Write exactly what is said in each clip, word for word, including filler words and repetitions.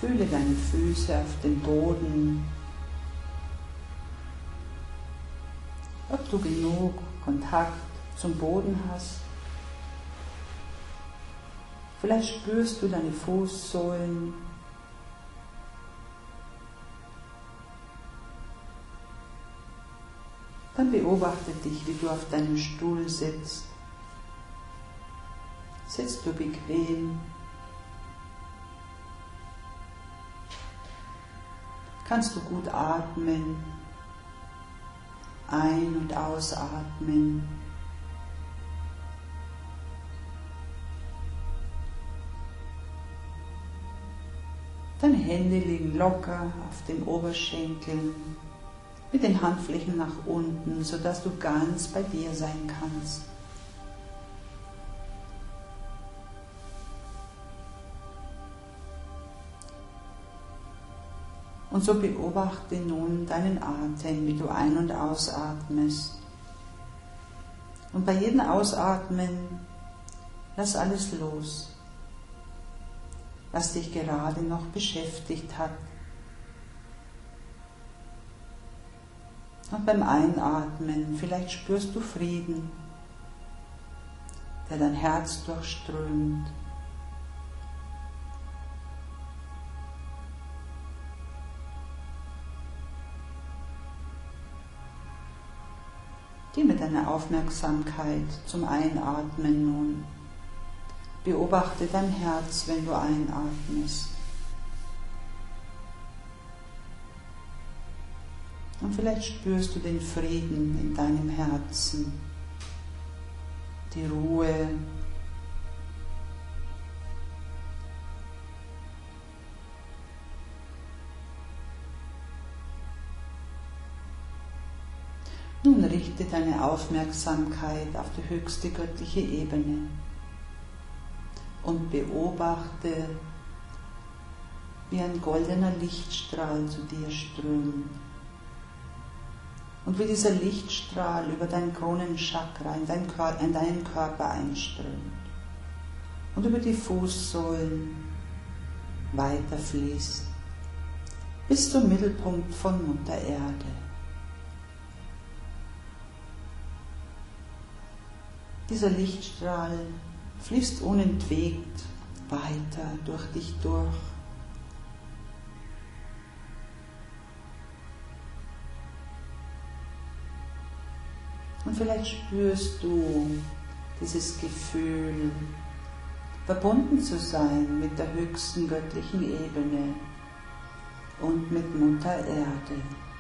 Fühle deine Füße auf dem Boden. Ob du genug Kontakt zum Boden hast. Vielleicht spürst du deine Fußsohlen. Dann beobachte dich, wie du auf deinem Stuhl sitzt. Sitzt du bequem? Kannst du gut atmen? Ein- und ausatmen. Deine Hände liegen locker auf den Oberschenkeln, mit den Handflächen nach unten, sodass du ganz bei dir sein kannst. Und so beobachte nun deinen Atem, wie du ein- und ausatmest. Und bei jedem Ausatmen lass alles los, was dich gerade noch beschäftigt hat. Und beim Einatmen vielleicht spürst du Frieden, der dein Herz durchströmt. Geh mit deiner Aufmerksamkeit zum Einatmen nun. Beobachte dein Herz, wenn du einatmest. Und vielleicht spürst du den Frieden in deinem Herzen, die Ruhe. Nun richte deine Aufmerksamkeit auf die höchste göttliche Ebene und beobachte, wie ein goldener Lichtstrahl zu dir strömt und wie dieser Lichtstrahl über dein Kronenchakra in, dein Kör- in deinen Körper einströmt und über die Fußsohlen weiterfließt bis zum Mittelpunkt von Mutter Erde. Dieser Lichtstrahl fließt unentwegt weiter durch dich durch. Und vielleicht spürst du dieses Gefühl, verbunden zu sein mit der höchsten göttlichen Ebene und mit Mutter Erde.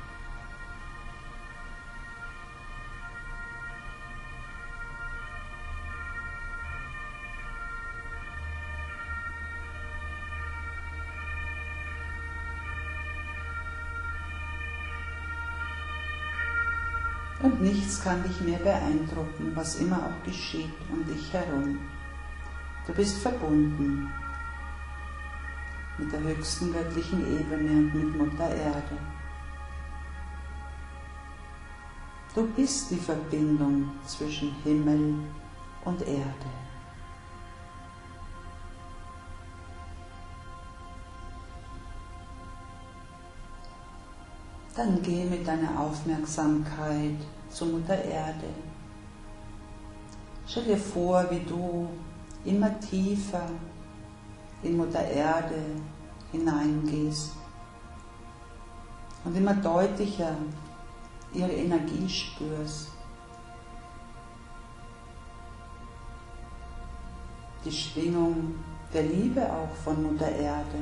Und nichts kann dich mehr beeindrucken, was immer auch geschieht um dich herum. Du bist verbunden mit der höchsten göttlichen Ebene und mit Mutter Erde. Du bist die Verbindung zwischen Himmel und Erde. Dann geh mit deiner Aufmerksamkeit zu Mutter Erde. Stell dir vor, wie du immer tiefer in Mutter Erde hineingehst und immer deutlicher ihre Energie spürst. Die Schwingung der Liebe auch von Mutter Erde.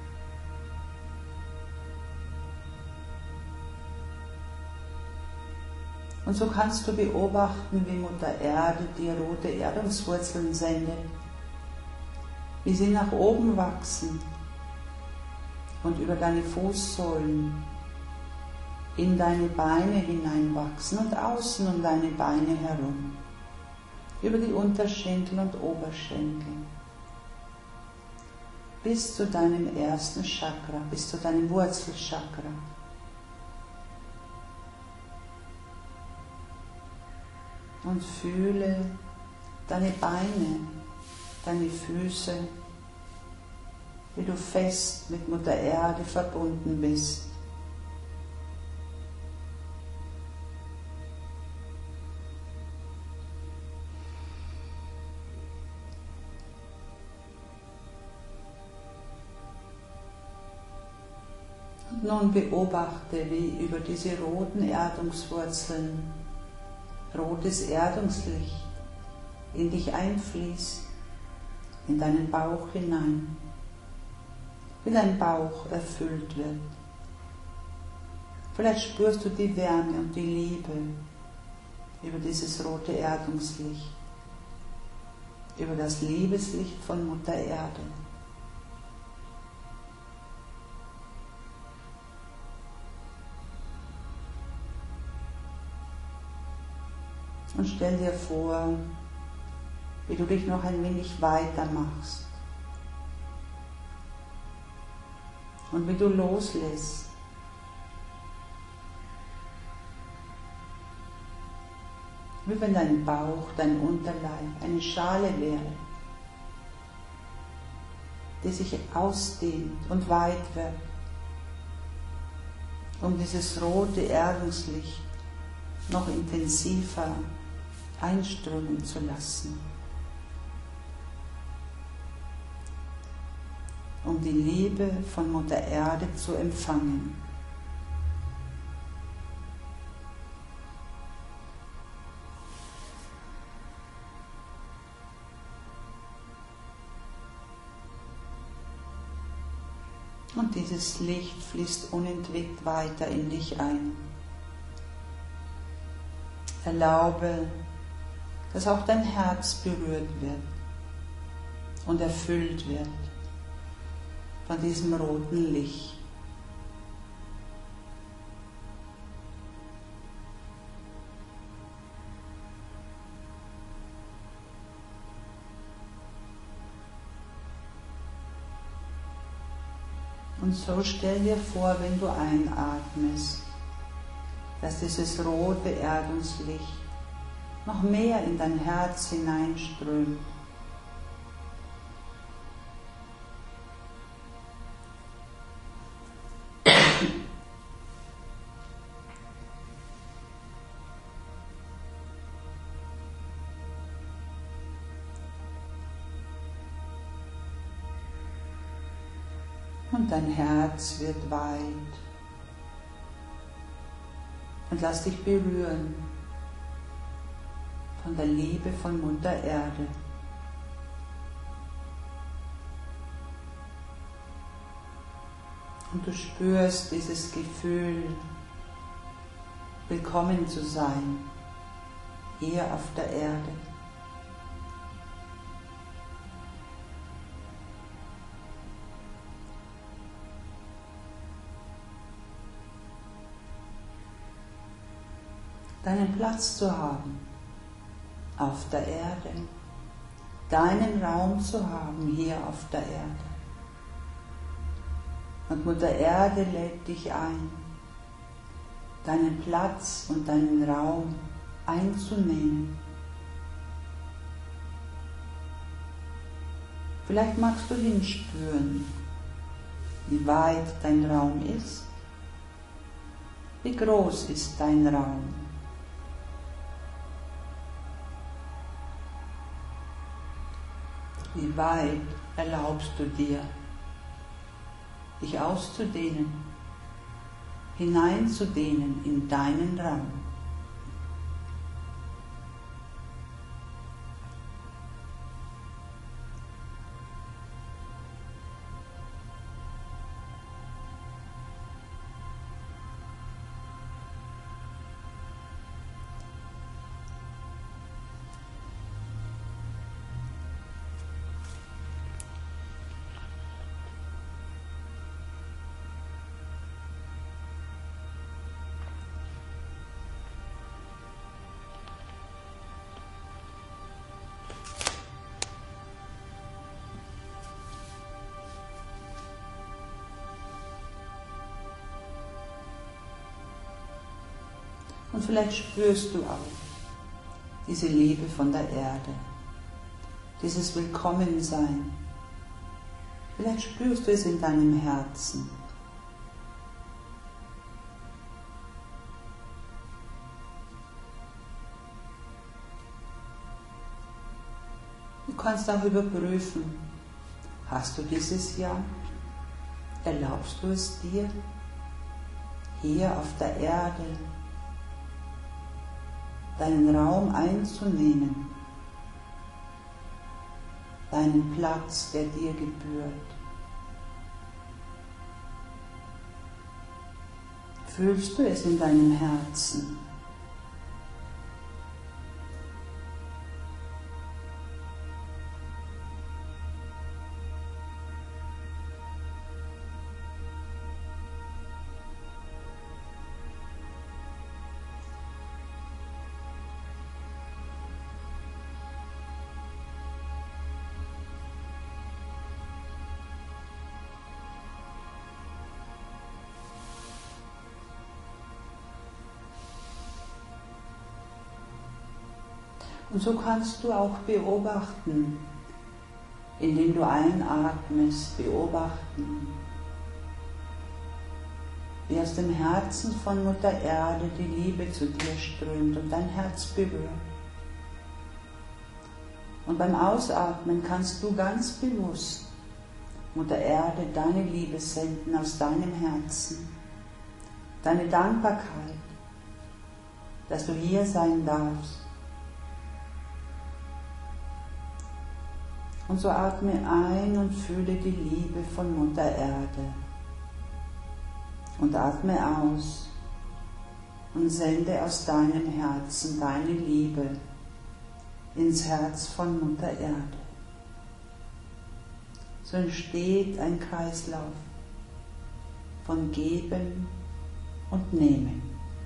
Und so kannst du beobachten, wie Mutter Erde dir rote Erdungswurzeln sendet, wie sie nach oben wachsen und über deine Fußsohlen in deine Beine hineinwachsen und außen um deine Beine herum, über die Unterschenkel und Oberschenkel, bis zu deinem ersten Chakra, bis zu deinem Wurzelchakra. Und fühle deine Beine, deine Füße, wie du fest mit Mutter Erde verbunden bist. Und nun beobachte, wie über diese roten Erdungswurzeln rotes Erdungslicht in dich einfließt, in deinen Bauch hinein, wie dein Bauch erfüllt wird. Vielleicht spürst du die Wärme und die Liebe über dieses rote Erdungslicht, über das Liebeslicht von Mutter Erde. Und stell dir vor, wie du dich noch ein wenig weiter machst und wie du loslässt. Wie wenn dein Bauch, dein Unterleib eine Schale wäre, die sich ausdehnt und weit wird, um dieses rote Erdungslicht noch intensiver einströmen zu lassen, um die Liebe von Mutter Erde zu empfangen. Und dieses Licht fließt unentwegt weiter in dich ein. Erlaube, dass auch dein Herz berührt wird und erfüllt wird von diesem roten Licht. Und so stell dir vor, wenn du einatmest, dass dieses rote Erdungslicht noch mehr in dein Herz hineinströmt. Und dein Herz wird weit. Und lass dich berühren von der Liebe von Mutter Erde. Und du spürst dieses Gefühl, willkommen zu sein, hier auf der Erde. Deinen Platz zu haben auf der Erde, deinen Raum zu haben hier auf der Erde. Und Mutter Erde lädt dich ein, deinen Platz und deinen Raum einzunehmen. Vielleicht magst du hinspüren, wie weit dein Raum ist, wie groß ist dein Raum. Wie weit erlaubst du dir, dich auszudehnen, hineinzudehnen in deinen Raum? Und vielleicht spürst du auch diese Liebe von der Erde, dieses Willkommensein Vielleicht spürst du es in deinem Herzen. Du kannst auch überprüfen, hast du dieses Ja? Erlaubst du es dir, hier auf der Erde deinen Raum einzunehmen, deinen Platz, der dir gebührt? Fühlst du es in deinem Herzen? Und so kannst du auch beobachten, indem du einatmest, beobachten, wie aus dem Herzen von Mutter Erde die Liebe zu dir strömt und dein Herz berührt. Und beim Ausatmen kannst du ganz bewusst Mutter Erde deine Liebe senden aus deinem Herzen, deine Dankbarkeit, dass du hier sein darfst. Und so atme ein und fühle die Liebe von Mutter Erde. Und atme aus und sende aus deinem Herzen deine Liebe ins Herz von Mutter Erde. So entsteht ein Kreislauf von Geben und Nehmen.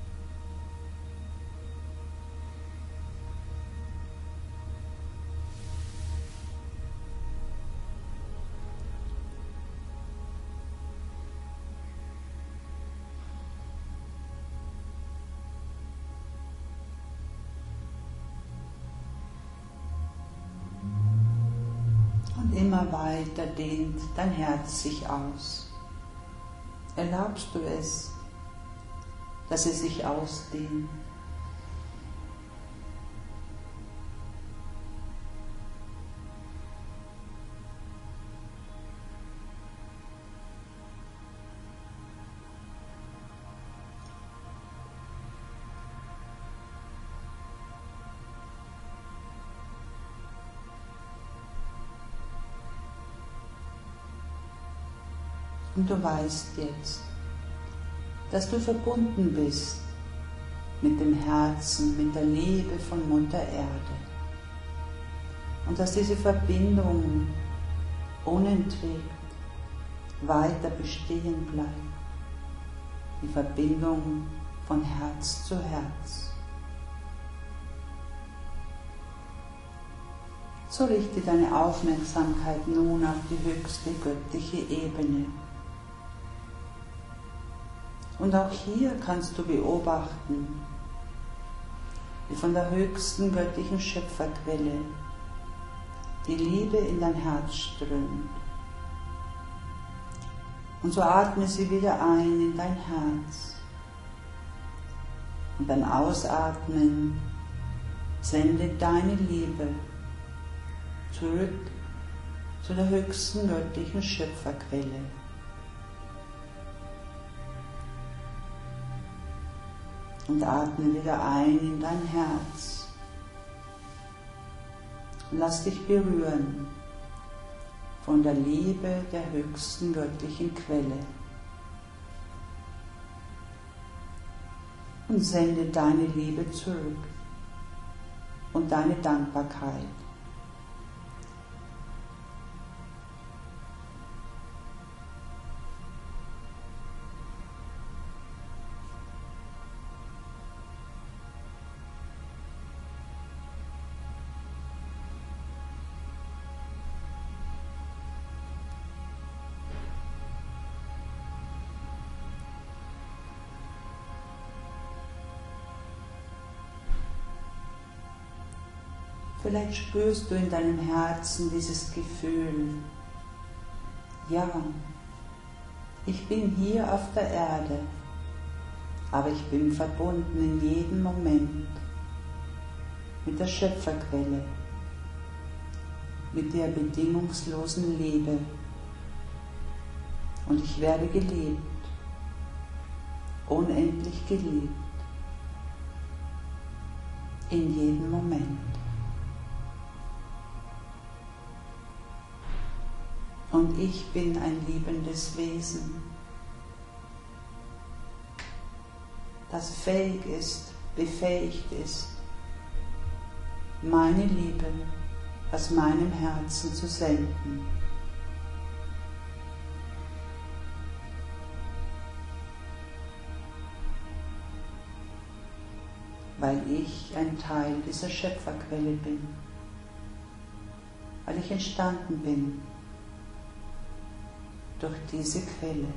Immer weiter dehnt dein Herz sich aus. Erlaubst du es, dass es sich ausdehnt? Und du weißt jetzt, dass du verbunden bist mit dem Herzen, mit der Liebe von Mutter Erde. Und dass diese Verbindung unentwegt weiter bestehen bleibt. Die Verbindung von Herz zu Herz. So richte deine Aufmerksamkeit nun auf die höchste göttliche Ebene. Und auch hier kannst du beobachten, wie von der höchsten göttlichen Schöpferquelle die Liebe in dein Herz strömt. Und so atme sie wieder ein in dein Herz. Und beim Ausatmen sende deine Liebe zurück zu der höchsten göttlichen Schöpferquelle. Und atme wieder ein in dein Herz. Und lass dich berühren von der Liebe der höchsten göttlichen Quelle. Und sende deine Liebe zurück und deine Dankbarkeit. Vielleicht spürst du in deinem Herzen dieses Gefühl Ja, ich bin hier auf der Erde, aber ich bin verbunden in jedem Moment mit der Schöpferquelle, mit der bedingungslosen Liebe. Und ich werde geliebt, unendlich geliebt, in jedem Moment. Und ich bin ein liebendes Wesen, das fähig ist, befähigt ist, meine Liebe aus meinem Herzen zu senden. Weil ich ein Teil dieser Schöpferquelle bin, weil ich entstanden bin durch diese Quelle.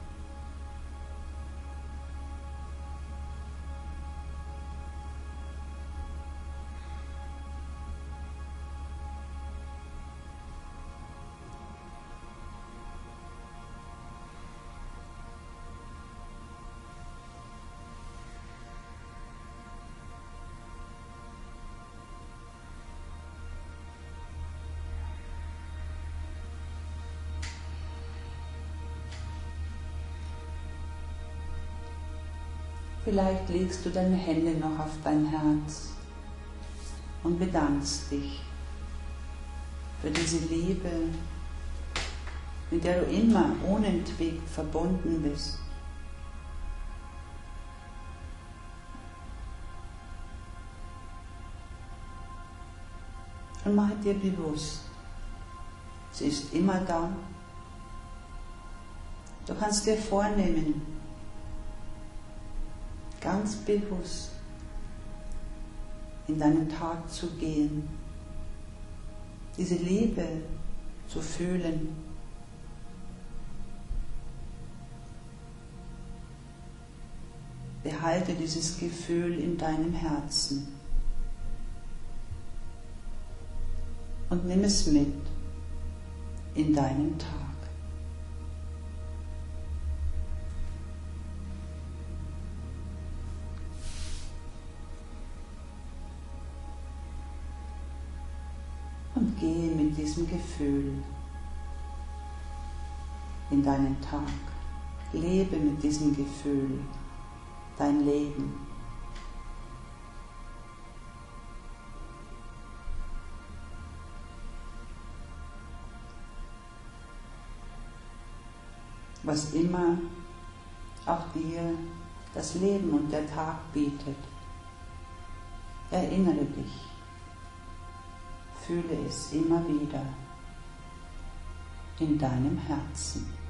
Vielleicht legst du deine Hände noch auf dein Herz und bedankst dich für diese Liebe, mit der du immer unentwegt verbunden bist. Und mach dir bewusst, sie ist immer da. Du kannst dir vornehmen, ganz bewusst in deinen Tag zu gehen, diese Liebe zu fühlen. Behalte dieses Gefühl in deinem Herzen und nimm es mit in deinen Tag. Und gehe mit diesem Gefühl in deinen Tag. Lebe mit diesem Gefühl dein Leben. Was immer auch dir das Leben und der Tag bietet, erinnere dich. Fühle es immer wieder in deinem Herzen.